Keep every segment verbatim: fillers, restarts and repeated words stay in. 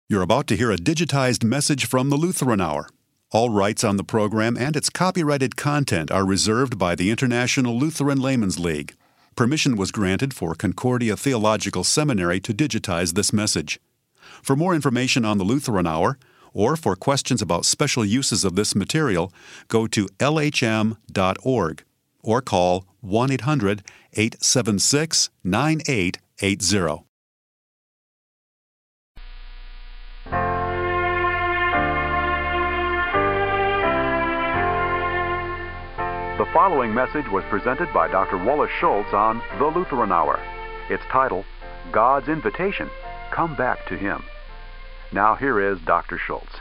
You're about to hear a digitized message from the Lutheran Hour. All rights on the program and its copyrighted content are reserved by the International Lutheran Laymen's League. Permission was granted for Concordia Theological Seminary to digitize this message. For more information on the Lutheran Hour, or for questions about special uses of this material, go to L H M dot org or call one eight hundred, eight seven six, nine eight eight zero. The following message was presented by Doctor Wallace Schultz on The Lutheran Hour. Its title, God's Invitation, Come Back to Him. Now here is Doctor Schultz.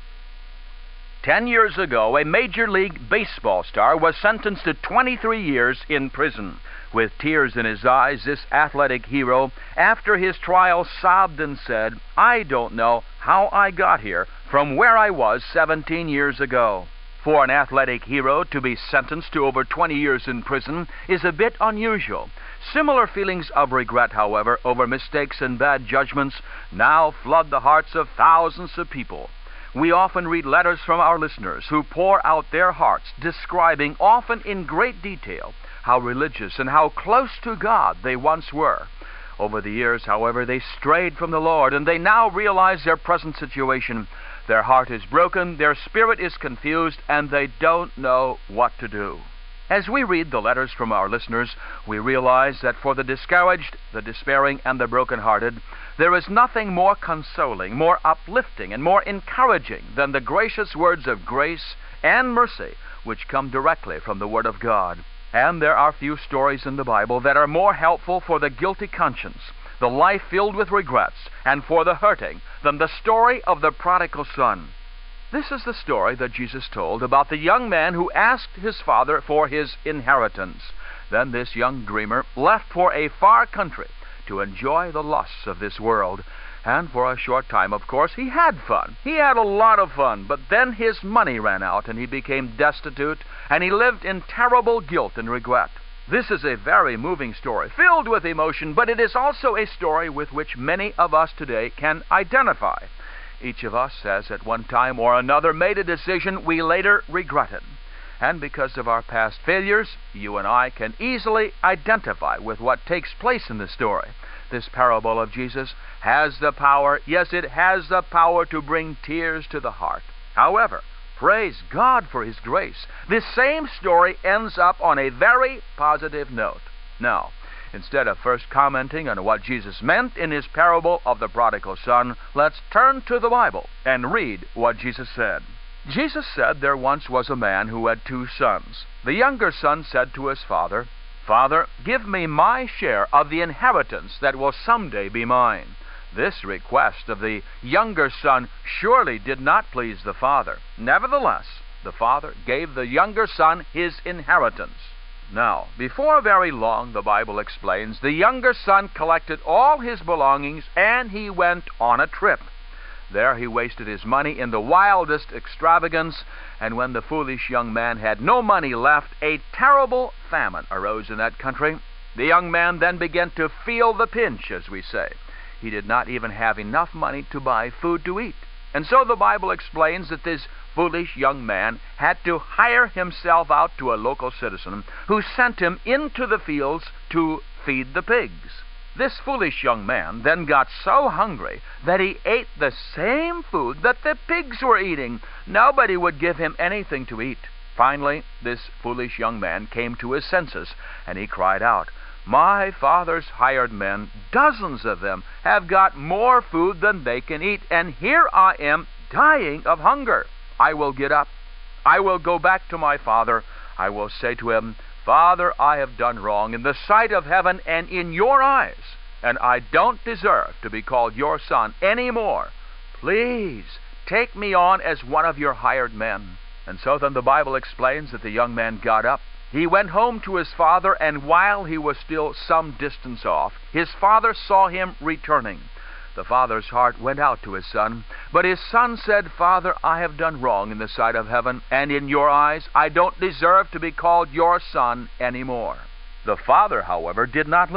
Ten years ago, a Major League Baseball star was sentenced to twenty-three years in prison. With tears in his eyes, this athletic hero, after his trial, sobbed and said, "I don't know how I got here from where I was seventeen years ago." For an athletic hero to be sentenced to over twenty years in prison is a bit unusual. Similar feelings of regret, however, over mistakes and bad judgments now flood the hearts of thousands of people. We often read letters from our listeners who pour out their hearts, describing, often in great detail, how religious and how close to God they once were. Over the years, however, they strayed from the Lord, and they now realize their present situation. Their heart is broken, their spirit is confused, and they don't know what to do. As we read the letters from our listeners, we realize that for the discouraged, the despairing, and the brokenhearted, there is nothing more consoling, more uplifting, and more encouraging than the gracious words of grace and mercy which come directly from the Word of God. And there are few stories in the Bible that are more helpful for the guilty conscience, the life filled with regrets, and for the hurting, than the story of the prodigal son. This is the story that Jesus told about the young man who asked his father for his inheritance. Then this young dreamer left for a far country to enjoy the lusts of this world. And for a short time, of course, he had fun. He had a lot of fun, but then his money ran out and he became destitute, and he lived in terrible guilt and regret. This is a very moving story, filled with emotion, but it is also a story with which many of us today can identify. Each of us has at one time or another made a decision we later regretted. And because of our past failures, you and I can easily identify with what takes place in the story. This parable of Jesus has the power, yes, it has the power to bring tears to the heart. However, praise God for His grace, this same story ends up on a very positive note. Now, instead of first commenting on what Jesus meant in His parable of the prodigal son, let's turn to the Bible and read what Jesus said. Jesus said there once was a man who had two sons. The younger son said to his father, "Father, give me my share of the inheritance that will someday be mine." This request of the younger son surely did not please the father. Nevertheless, the father gave the younger son his inheritance. Now, before very long, the Bible explains, the younger son collected all his belongings and he went on a trip. There he wasted his money in the wildest extravagance, and when the foolish young man had no money left, a terrible famine arose in that country. The young man then began to feel the pinch, as we say. He did not even have enough money to buy food to eat. And so the Bible explains that this foolish young man had to hire himself out to a local citizen who sent him into the fields to feed the pigs. This foolish young man then got so hungry that he ate the same food that the pigs were eating. Nobody would give him anything to eat. Finally, this foolish young man came to his senses, and he cried out, "My father's hired men, dozens of them, have got more food than they can eat, and here I am dying of hunger. I will get up. I will go back to my father. I will say to him, 'Father, I have done wrong in the sight of heaven and in your eyes, and I don't deserve to be called your son any more. Please take me on as one of your hired men.'" And so then the Bible explains that the young man got up. He went home to his father, and while he was still some distance off, his father saw him returning. The father's heart went out to his son, but his son said, "Father, I have done wrong in the sight of heaven, and in your eyes. I don't deserve to be called your son any more." The father, however, did not listen.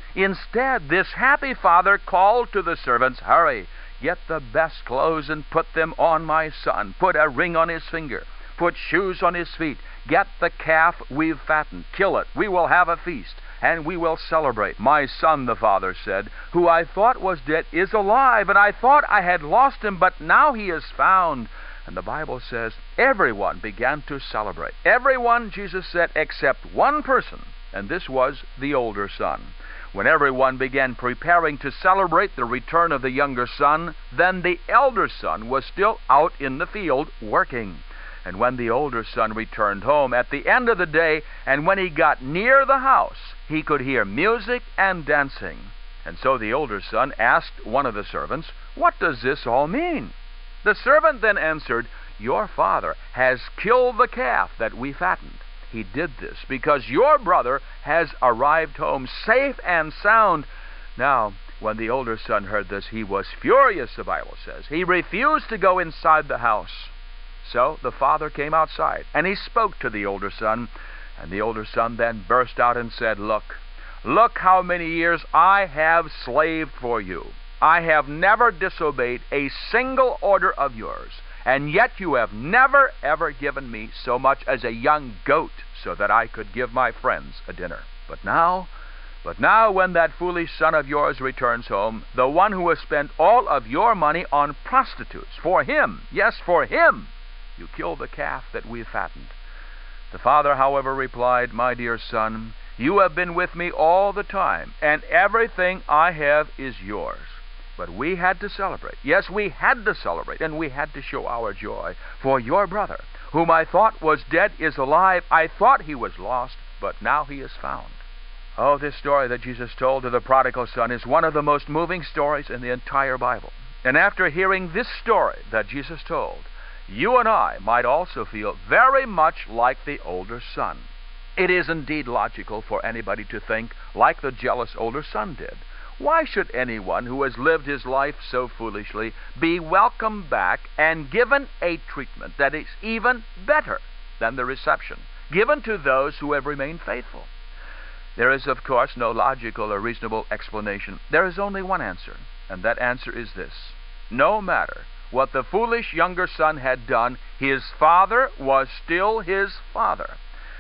Instead, this happy father called to the servants, "Hurry, get the best clothes and put them on my son. Put a ring on his finger. Put shoes on his feet. Get the calf we've fattened. Kill it. We will have a feast, and we will celebrate. My son," the father said, "who I thought was dead is alive, and I thought I had lost him, but now he is found." And the Bible says everyone began to celebrate. Everyone, Jesus said, except one person, and this was the older son. When everyone began preparing to celebrate the return of the younger son, then the elder son was still out in the field working. And when the older son returned home at the end of the day, and when he got near the house, he could hear music and dancing. And so the older son asked one of the servants, "What does this all mean?" The servant then answered, "Your father has killed the calf that we fattened. He did this because your brother has arrived home safe and sound." Now, when the older son heard this, he was furious, the Bible says. He refused to go inside the house. So the father came outside, and he spoke to the older son. And the older son then burst out and said, "Look, look how many years I have slaved for you. I have never disobeyed a single order of yours. And yet you have never, ever given me so much as a young goat so that I could give my friends a dinner. But now, but now when that foolish son of yours returns home, the one who has spent all of your money on prostitutes, for him, yes, for him, you kill the calf that we fattened." The father, however, replied, "My dear son, you have been with me all the time, and everything I have is yours. But we had to celebrate. Yes, we had to celebrate, and we had to show our joy. For your brother, whom I thought was dead, is alive. I thought he was lost, but now he is found." Oh, this story that Jesus told to the prodigal son is one of the most moving stories in the entire Bible. And after hearing this story that Jesus told, you and I might also feel very much like the older son. It is indeed logical for anybody to think like the jealous older son did. Why should anyone who has lived his life so foolishly be welcomed back and given a treatment that is even better than the reception given to those who have remained faithful? There is, of course, no logical or reasonable explanation. There is only one answer, and that answer is this: no matter what the foolish younger son had done, his father was still his father.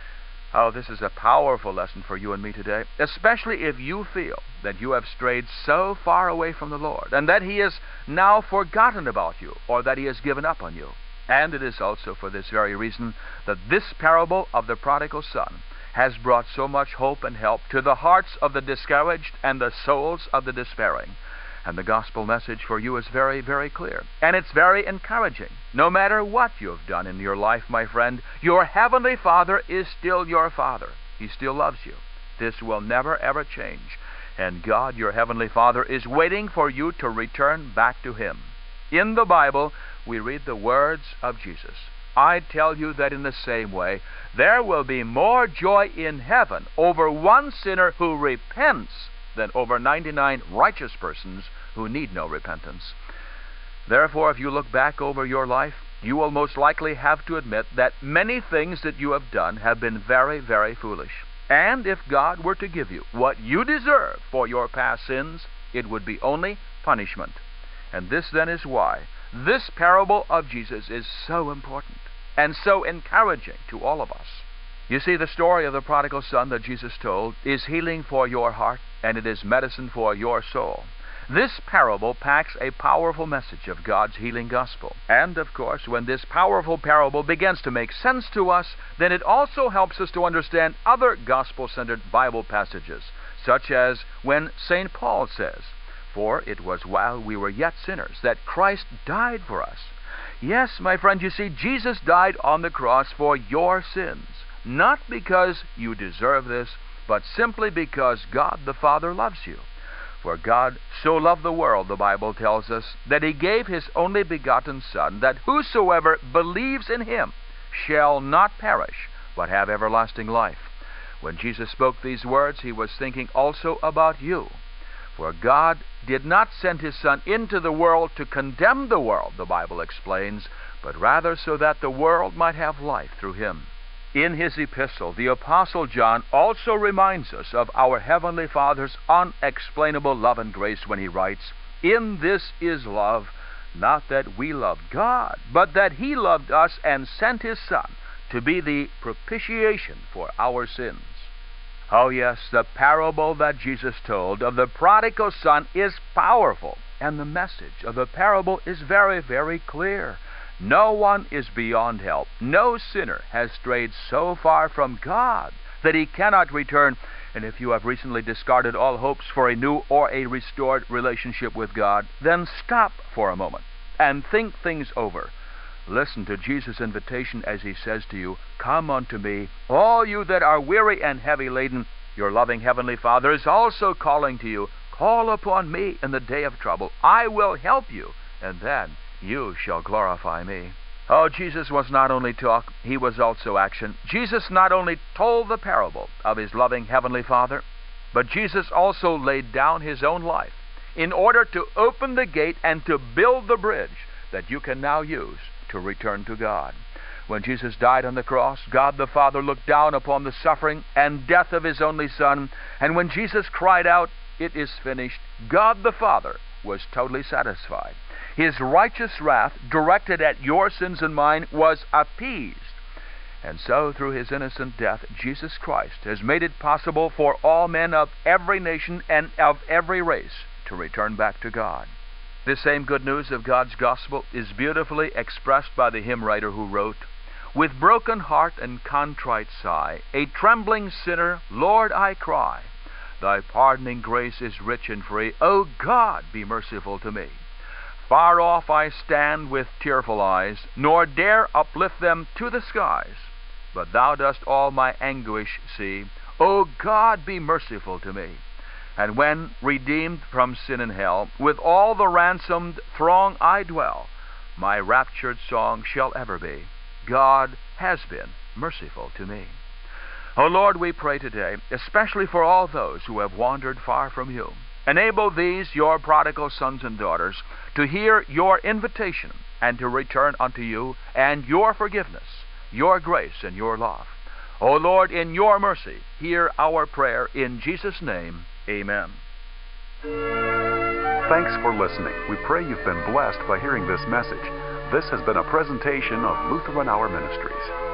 Oh, this is a powerful lesson for you and me today, especially if you feel that you have strayed so far away from the Lord, and that He has now forgotten about you, or that He has given up on you. And it is also for this very reason that this parable of the prodigal son has brought so much hope and help to the hearts of the discouraged and the souls of the despairing. And the gospel message for you is very, very clear. And it's very encouraging. No matter what you've done in your life, my friend, your heavenly Father is still your Father. He still loves you. This will never, ever change. And God, your heavenly Father, is waiting for you to return back to Him. In the Bible, we read the words of Jesus. I tell you that in the same way, there will be more joy in heaven over one sinner who repents than over ninety-nine righteous persons who need no repentance. Therefore, if you look back over your life, you will most likely have to admit that many things that you have done have been very, very foolish. And if God were to give you what you deserve for your past sins, it would be only punishment. And this then is why this parable of Jesus is so important and so encouraging to all of us. You see, the story of the prodigal son that Jesus told is healing for your heart, and it is medicine for your soul. This parable packs a powerful message of God's healing gospel. And, of course, when this powerful parable begins to make sense to us, then it also helps us to understand other gospel-centered Bible passages, such as when Saint Paul says, "For it was while we were yet sinners that Christ died for us." Yes, my friend, you see, Jesus died on the cross for your sins, not because you deserve this, but simply because God the Father loves you. For God so loved the world, the Bible tells us, that He gave His only begotten Son, that whosoever believes in Him shall not perish, but have everlasting life. When Jesus spoke these words, He was thinking also about you. For God did not send His Son into the world to condemn the world, the Bible explains, but rather so that the world might have life through Him. In his epistle, the Apostle John also reminds us of our Heavenly Father's unexplainable love and grace when he writes, "In this is love, not that we loved God, but that he loved us and sent his Son to be the propitiation for our sins." Oh yes, the parable that Jesus told of the prodigal son is powerful, and the message of the parable is very, very clear. No one is beyond help. No sinner has strayed so far from God that he cannot return. And if you have recently discarded all hopes for a new or a restored relationship with God, then stop for a moment and think things over. Listen to Jesus' invitation as he says to you, "Come unto me, all you that are weary and heavy laden." Your loving Heavenly Father is also calling to you, "Call upon me in the day of trouble. I will help you, and then you shall glorify me." Oh, Jesus was not only talk, he was also action. Jesus not only told the parable of his loving Heavenly Father, but Jesus also laid down his own life in order to open the gate and to build the bridge that you can now use to return to God. When Jesus died on the cross, God the Father looked down upon the suffering and death of his only Son, and when Jesus cried out, "It is finished," God the Father was totally satisfied. His righteous wrath, directed at your sins and mine, was appeased. And so, through his innocent death, Jesus Christ has made it possible for all men of every nation and of every race to return back to God. This same good news of God's gospel is beautifully expressed by the hymn writer who wrote, "With broken heart and contrite sigh, a trembling sinner, Lord, I cry. Thy pardoning grace is rich and free. O God, be merciful to me. Far off I stand with tearful eyes, nor dare uplift them to the skies. But thou dost all my anguish see. O God, be merciful to me. And when, redeemed from sin and hell, with all the ransomed throng I dwell, my raptured song shall ever be, God has been merciful to me." O Lord, we pray today, especially for all those who have wandered far from you. Enable these, your prodigal sons and daughters, to hear your invitation and to return unto you and your forgiveness, your grace, and your love. O Lord, in your mercy, hear our prayer. In Jesus' name, amen. Thanks for listening. We pray you've been blessed by hearing this message. This has been a presentation of Lutheran Hour Ministries.